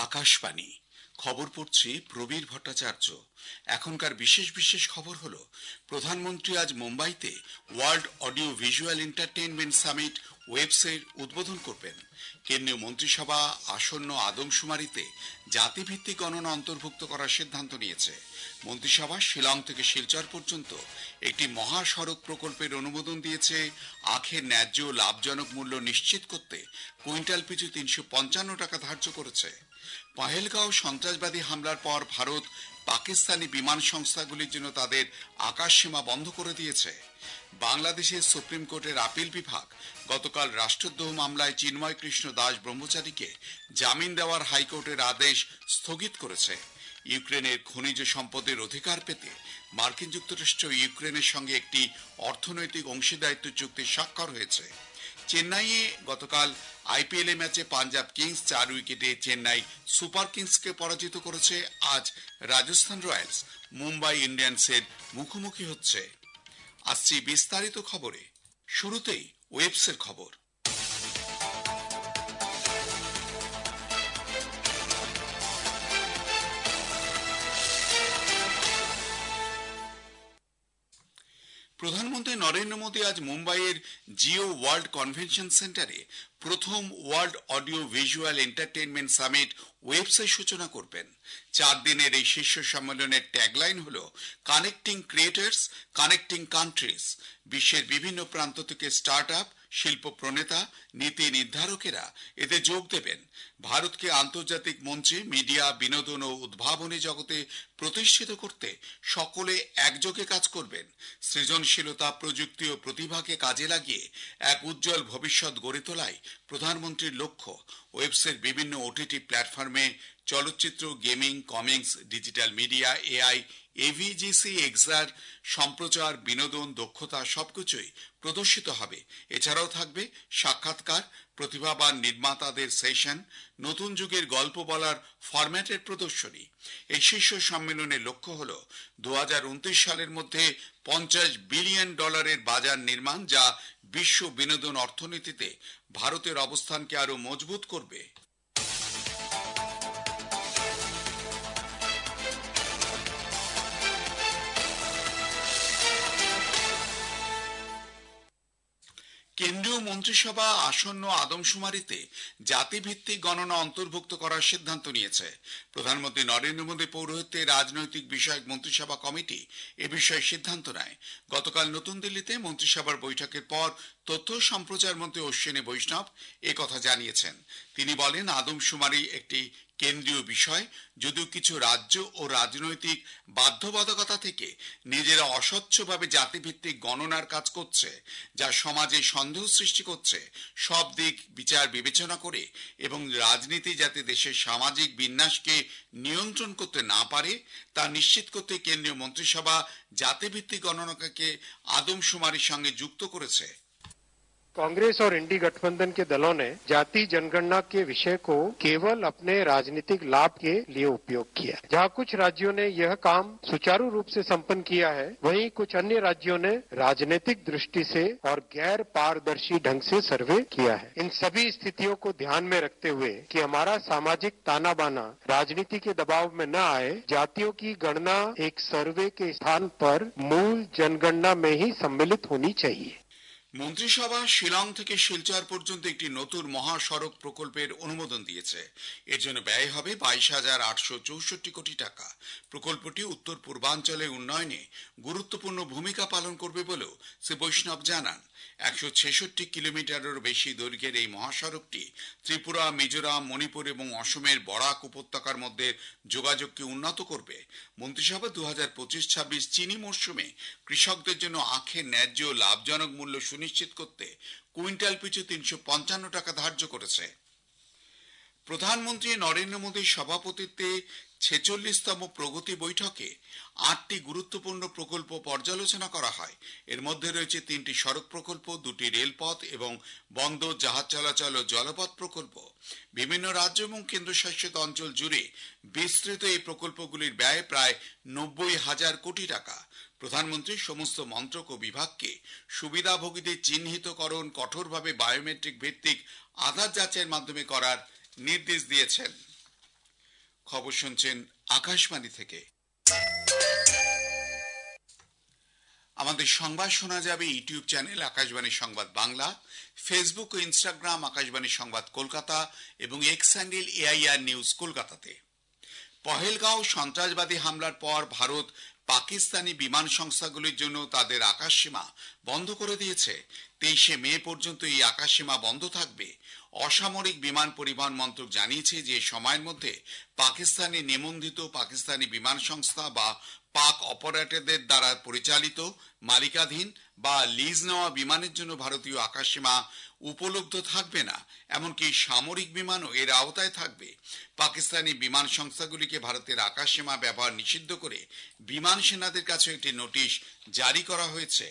আকাশবাণী খবর পড়ছি প্রবীর ভট্টাচার্য। এখনকার বিশেষ বিশেষ খবর হলো, প্রধানমন্ত্রী আজ মুম্বাইতে World Audio Visual Entertainment Summit website উদ্বোধন করবেন। কেন্দ্রীয় মন্ত্রিসভা আসন্ন আদমশুমারিতে জাতিভিত্তিক গণনা অন্তর্ভুক্ত করার সিদ্ধান্ত নিয়েছে। মন্ত্রিসভা শিলং থেকে শিলচর পর্যন্ত একটি মহাসড়ক প্রকল্পের অনুমোদন দিয়েছে। আখের ন্যায্য লাভজনক মূল্য নিশ্চিত করতে কুইন্টাল পিছু 355 টাকা ধার্য করেছে। পহেলগাঁও সন্ত্রাসবাদী হামলার পর ভারত পাকিস্তানি বিমান সংস্থাগুলির জন্য তাদের আকাশ সীমা বন্ধ করে দিয়েছে। বাংলাদেশের সুপ্রিম কোর্টের আপিল বিভাগ গতকাল রাষ্ট্রদ্রোহ মামলায় চিন্ময় কৃষ্ণ দাস ব্রহ্মচারীকে জামিন দেওয়ার হাইকোর্টের আদেশ স্থগিত করেছে। ইউক্রেনের খনিজ সম্পদের অধিকার পেতে মার্কিন যুক্তরাষ্ট্র ইউক্রেনের সঙ্গে একটি অর্থনৈতিক অংশীদারিত্ব চুক্তি স্বাক্ষর হয়েছে। চেন্নাইয়ে গতকাল আইপিএল ম্যাচে পাঞ্জাব কিংস 4 উইকেটে চেন্নাই সুপার কিংসকে পরাজিত করেছে। আজ রাজস্থান রয়্যালস মুম্বাই ইন্ডিয়ান্সের মুখোমুখি হচ্ছে। আসছি বিস্তারিত খবরে। শুরুতেই ওয়েবসের খবর। প্রধানমন্ত্রী নরেন্দ্র মোদী আজ মুম্বাইয়ের জিও ওয়ার্ল্ড কনভেনশন সেন্টারে প্রথম World Audio Visual Entertainment Summit website সূচনা করবেন। 4 দিনের এই শীর্ষ সম্মেলনের ট্যাগলাইন হলো কানেক্টিং ক্রিয়েটর্স, কানেক্টিং কান্ট্রিজ। বিশ্বের বিভিন্ন প্রান্ত থেকে স্টার্ট আপ, শিল্প প্রণেতা, নীতি নির্ধারকেরা এতে যোগ দেবেন। ভারতকে আন্তর্জাতিক মঞ্চে মিডিয়া, বিনোদন ও উদ্ভাবনী জগতে প্রতিষ্ঠিত করতে সকলে একযোগে কাজ করবেন। সৃজনশীলতা, প্রযুক্তি ও প্রতিভাকে কাজে লাগিয়ে এক উজ্জ্বল ভবিষ্যৎ গড়ে তোলাই প্রধানমন্ত্রীর লক্ষ্য। ওয়েবসাইট বিভিন্ন ওটিটি প্ল্যাটফর্মে চলচ্চিত্র, gaming, comics, digital media, AI, AVGC, XR সম্প্রচার, বিনোদন, দক্ষতা সবকিছুই প্রদর্শিত হবে। এছাড়াও থাকবে সাক্ষাৎকার, প্রতিভাবান নির্মাতাদের সেশন, নতুন যুগের গল্প বলার ফরম্যাটের প্রদর্শনী। এই শীর্ষ সম্মেলনের লক্ষ্য হল 2029 সালের মধ্যে $50 বিলিয়ন বাজার নির্মাণ, যা বিশ্ব বিনোদন অর্থনীতিতে ভারতের অবস্থানকে আরো মজবুত করবে। কেন্দ্রীয় মন্ত্রিসভা আসন্ন আদমশুমারিতে জাতিভিত্তিক গণনা অন্তর্ভুক্ত করার সিদ্ধান্ত নিয়েছে। প্রধানমন্ত্রী নরেন্দ্র মোদী পৌরোহিত্যে রাজনৈতিক বিষয়ক মন্ত্রিসভা কমিটি এ বিষয়ে সিদ্ধান্ত নেয়। গতকাল নতুন দিল্লিতে মন্ত্রিসভার বৈঠকের পর তথ্য সম্প্রচার মন্ত্রী অশ্বিনী বৈষ্ণব একথা জানিয়েছেন। তিনি বলেন, আদমশুমারি একটি কেন্দ্রীয় বিষয়, যদিও কিছু রাজ্য ও রাজনৈতিক বাধ্যবাধকতা থেকে নিজেরা অস্বচ্ছভাবে জাতিভিত্তিক গণনার কাজ করছে, যা সমাজে সন্দেহ সৃষ্টি করছে। সব দিক বিচার বিবেচনা করে এবং রাজনীতি যাতে দেশের সামাজিক বিন্যাসকে নিয়ন্ত্রণ করতে না পারে তা নিশ্চিত করতে কেন্দ্রীয় মন্ত্রিসভা জাতিভিত্তিক গণনাকে আদমশুমারির সঙ্গে যুক্ত করেছে। कांग्रेस और इंडी गठबंधन के दलों ने जाति जनगणना के विषय को केवल अपने राजनीतिक लाभ के लिए उपयोग किया। जहां कुछ राज्यों ने यह काम सुचारू रूप से संपन्न किया है, वहीं कुछ अन्य राज्यों ने राजनीतिक दृष्टि से और गैर पारदर्शी ढंग से सर्वे किया है। इन सभी स्थितियों को ध्यान में रखते हुए कि हमारा सामाजिक ताना बाना राजनीति के दबाव में न आए, जातियों की गणना एक सर्वे के स्थान पर मूल जनगणना में ही सम्मिलित होनी चाहिए। মন্ত্রিসভা শিলং থেকে শিলচর পর্যন্ত একটি নতুন মহাসড়ক প্রকল্পের অনুমোদন দিয়েছে। এর জন্য ব্যয় হবে 22,864 কোটি টাকা। প্রকল্পটি উত্তর পূর্বাঞ্চলে উন্নয়নে গুরুত্বপূর্ণ ভূমিকা পালন করবে বলেও শ্রী বৈষ্ণব জানান। 166 কিলোমিটারেরও বেশি দৈর্ঘ্যের এই মহাসড়কটি ত্রিপুরা, মিজোরাম, মণিপুর এবং অসমের বরাক উপত্যকার মধ্যে যোগাযোগকে উন্নত করবে। মন্ত্রিসভা 2025-26 চিনি মরশুমে কৃষকদের জন্য আখের ন্যায্য লাভজনক মূল্য সুনিশ্চিত করতে কুইন্টাল পিছু 355 টাকা ধার্য করেছে। প্রধানমন্ত্রী নরেন্দ্র মোদীর সভাপতিত্বে 46তম প্রগতি বৈঠকে 8টি গুরুত্বপূর্ণ প্রকল্প পর্যালোচনা করা হয়। এর মধ্যে রয়েছে 3টি সড়ক প্রকল্প, 2টি রেলপথ এবং বন্দর, জাহাজ চলাচল ও জলপথ প্রকল্প। বিভিন্ন রাজ্য এবং কেন্দ্রশাসিত অঞ্চল জুড়ে বিস্তৃত এই প্রকল্পগুলির ব্যয় প্রায় 90,000 কোটি টাকা। প্রধানমন্ত্রী সমস্ত মন্ত্রক ও বিভাগকে সুবিধাভোগীদের চিহ্নিতকরণ কঠোরভাবে বায়োমেট্রিক ভিত্তিক আধার যাচাইয়ের মাধ্যমে করার নির্দেশ দিয়েছেন। খবর শুনছেন আকাশবাণী থেকে। আমাদের সংবাদ শোনা যাবে ইউটিউব চ্যানেল আকাশবাণী সংবাদ বাংলা, ফেসবুক ও ইনস্টাগ্রাম আকাশবাণী সংবাদ কলকাতা এবং এক্স হ্যান্ডেল AIR নিউজ কলকাতাতে। পহেলগাঁও সন্ত্রাসবাদী হামলার পর ভারত পাকিস্তানি বিমান সংস্থাগুলির জন্য তাদের আকাশসীমা বন্ধ করে দিয়েছে। 23 মে পর্যন্ত এই আকাশসীমা বন্ধ থাকবে। অসামরিক বিমান পরিবহন মন্ত্রক জানিয়েছে যে সময়ের মধ্যে পাকিস্তানি নিবন্ধিত পাকিস্তানি বিমান সংস্থা বা পাক অপারেটরদের দ্বারা পরিচালিত মালিকাধীন বা লিজ নেওয়া বিমানের জন্য ভারতীয় আকাশসীমা উপলব্ধ থাকবে না। এমনকি সামরিক বিমানও এর আওতায় থাকবে। পাকিস্তানি বিমান সংস্থাগুলিকে ভারতের আকাশসীমা ব্যবহার নিষিদ্ধ করে বিমান সেনাদের কাছে একটি নোটিশ জারি করা হয়েছে।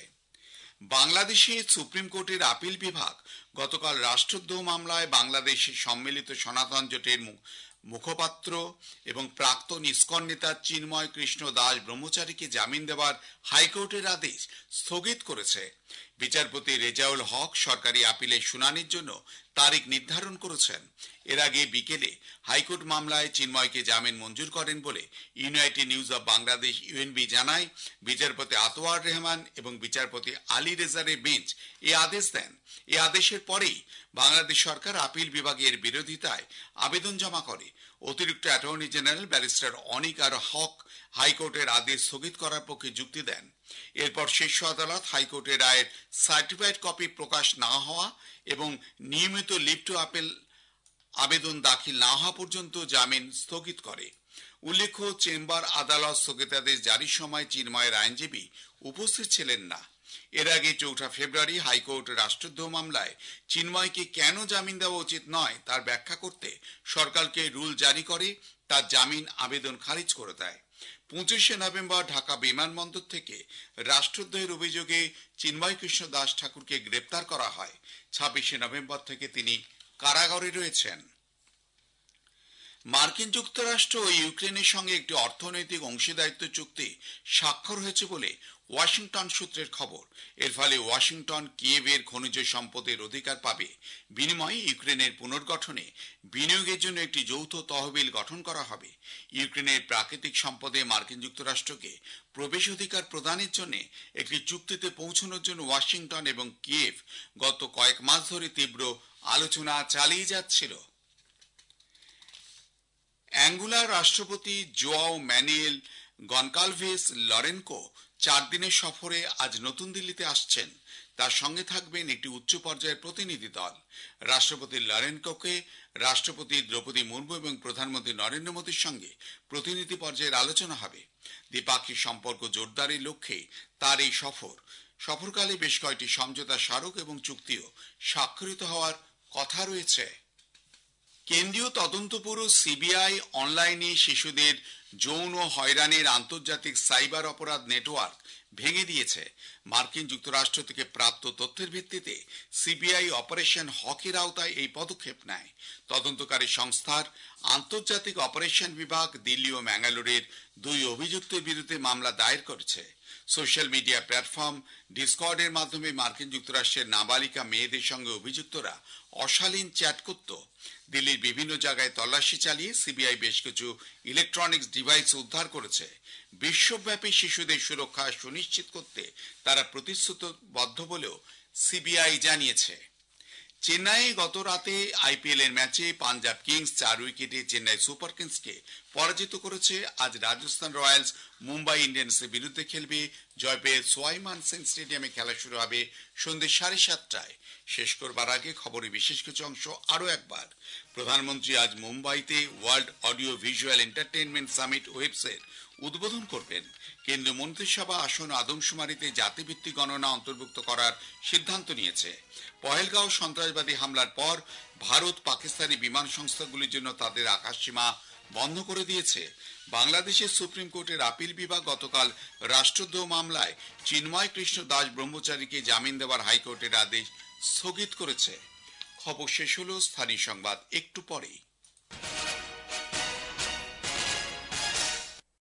বাংলাদেশে সুপ্রিম কোর্টের আপিল বিভাগ গতকাল রাষ্ট্রদ্রোহ মামলায় বাংলাদেশের সম্মিলিত সনাতন জোটের মুখপাত্র এবং প্রাক্তন ইসকন নেতা চিন্ময় কৃষ্ণ দাস ব্রহ্মচারীকে জামিন দেওয়ার হাইকোর্টের আদেশ স্থগিত করেছে। বিচারপতি রেজাউল হক সরকারি আপিলের শুনানির জন্য তারিখ নির্ধারণ করেছেন। এর আগে বিকেলে হাইকোর্ট মামলায় চিন্ময়কে জামিন মঞ্জুর করেন বলে United News of Bangladesh UNB জানায়। বিচারপতি আতওয়ার রহমান এবং বিচারপতি আলী রেজারের বেঞ্চ এই আদেশ দেন। এই আদেশের পরেই বাংলাদেশ সরকার আপিল বিভাগের বিরোধিতায় আবেদন জমা করে। অতিরিক্ত attorney general barrister Anik R Haque হাইকোর্টের আদেশ স্থগিত করার পক্ষে যুক্তি দেন। এরপর শীর্ষ আদালত হাইকোর্টের রায়ের সার্টিফাইড কপি প্রকাশ না হওয়া এবং নিয়মিত লিভ টু আপিল আবেদন দাখিল না হওয়া পর্যন্ত জামিন স্থগিত করে। উল্লেখ্য, চেম্বার আদালত স্থগিতাদেশ জারির সময় চিন্ময়ের আইনজীবী উপস্থিত ছিলেন না। এর আগে 4 ফেব্রুয়ারি হাইকোর্ট রাষ্ট্রদ্রোহ মামলায় চিন্ময়কে কেন জামিন দেওয়া উচিত নয় তার ব্যাখ্যা করতে সরকারকে রুল জারি করে তার জামিন আবেদন খারিজ করে দেয়। 25 নভেম্বর ঢাকা বিমানবন্দর থেকে রাষ্ট্রদ্রোহের অভিযোগে চিন্ময় কৃষ্ণ দাস ঠাকুরকে গ্রেপ্তার করা হয়। 26 নভেম্বর থেকে তিনি কারাগারে রয়েছেন। মার্কিন যুক্তরাষ্ট্র ও ইউক্রেনের সঙ্গে একটি অর্থনৈতিক অংশীদারিত্ব চুক্তি স্বাক্ষর হয়েছে বলে ওয়াশিংটন সূত্রের খবর। এর ফলে ওয়াশিংটন কিয়েভের খনিজ সম্পদের অধিকার পাবে। বিনিময়ে ইউক্রেনের পুনর্গঠনে বিনিয়োগের জন্য একটি যৌথ তহবিল গঠন করা হবে। ইউক্রেনের প্রাকৃতিক সম্পদে মার্কিন যুক্তরাষ্ট্রকে প্রবেশ অধিকার প্রদানের জন্য একটি চুক্তিতে পৌঁছানোর জন্য ওয়াশিংটন এবং কিয়েভ গত কয়েক মাস ধরে তীব্র আলোচনা চালিয়ে যাচ্ছিল। অ্যাঙ্গোলার রাষ্ট্রপতি জোয়াও ম্যানুয়েল গনকালভেস লরেনকো 4 দিনের সফরে আজ নতুন দিল্লিতে আসছেন। তার সঙ্গে থাকবেন একটি উচ্চ পর্যায়ের প্রতিনিধি দল। রাষ্ট্রপতি লরেনকোকে রাষ্ট্রপতি দ্রৌপদী মুর্মু এবং প্রধানমন্ত্রী নরেন্দ্র মোদীর সঙ্গে প্রতিনিধি পর্যায়ের আলোচনা হবে। দ্বিপাক্ষিক সম্পর্ক জোরদারের লক্ষ্যে তার এই সফরকালে বেশ কয়েকটি সমঝোতা স্মারক এবং চুক্তিও স্বাক্ষরিত হওয়ার কথা রয়েছে। কেন্দ্রীয় তদন্ত ব্যুরো CBI অনলাইনে শিশুদের যৌন হয়রানির আন্তর্জাতিক সাইবার অপরাধ নেটওয়ার্ক ভেঙে দিয়েছে। মার্কিন যুক্তরাষ্ট্র থেকে প্রাপ্ত তথ্যের ভিত্তিতে CBI অপারেশন হকের আওতায় এই পদক্ষেপ নেয়। তদন্তকারী সংস্থার আন্তর্জাতিক অপারেশন বিভাগ দিল্লি ও ম্যাঙ্গালোরের 2 অভিযুক্তের বিরুদ্ধে মামলা দায়ের করেছে। সোশ্যাল মিডিয়া প্ল্যাটফর্ম ডিসকর্ডের মাধ্যমে মার্কিন যুক্তরাষ্ট্রের নাবালিকা মেয়েদের সঙ্গে অভিযুক্তরা অশালীন চ্যাট করত। দিল্লির বিভিন্ন জায়গায় তল্লাশি চালিয়ে CBI বেশ কিছু ইলেকট্রনিক্স ডিভাইস উদ্ধার করেছে। বিশ্বব্যাপী শিশুদের সুরক্ষা সুনিশ্চিত করতে তারা প্রতিশ্রুতিবদ্ধ বলেও CBI জানিয়েছে। চেন্নাইয়ে গত রাতে IPL এর ম্যাচে পাঞ্জাব কিংস 4 উইকেটে চেন্নাই সুপার কিংসকে পরাজিত করেছে। আজ রাজস্থান রয়্যালস মুম্বাই ইন্ডিয়ান্সের বিরুদ্ধে খেলবে। জয় পেয়ে সোয়াইমান সিং স্টেডিয়ামে খেলা শুরু হবে সন্ধ্যে 7:30টায়। শেষ করবার আগে খবরের বিশেষ কিছু অংশ আরো একবার। প্রধানমন্ত্রী আজ মুম্বাইতে World Audio Visual Entertainment Summit ওয়েবসের উদ্বোধন করবেন। কেন্দ্রীয় মন্ত্রিসভা আসন্ন আদমশুমারিতে জাতিভিত্তিক গণনা অন্তর্ভুক্ত করার সিদ্ধান্ত নিয়েছে। পহেলগাঁও সন্ত্রাসবাদী হামলার পর ভারত পাকিস্তানি বিমান সংস্থাগুলির জন্য তাদের আকাশসীমা বন্ধ করে দিয়েছে। বাংলাদেশের সুপ্রিম কোর্টের আপিল বিভাগ গতকাল রাষ্ট্রদ্রোহ মামলায় চিন্ময় কৃষ্ণ দাস ব্রহ্মচারীকে জামিন দেওয়ার হাইকোর্টের আদেশ স্থগিত করেছে। খবর শেষ হলো। স্থানীয় সংবাদ একটু পরেই।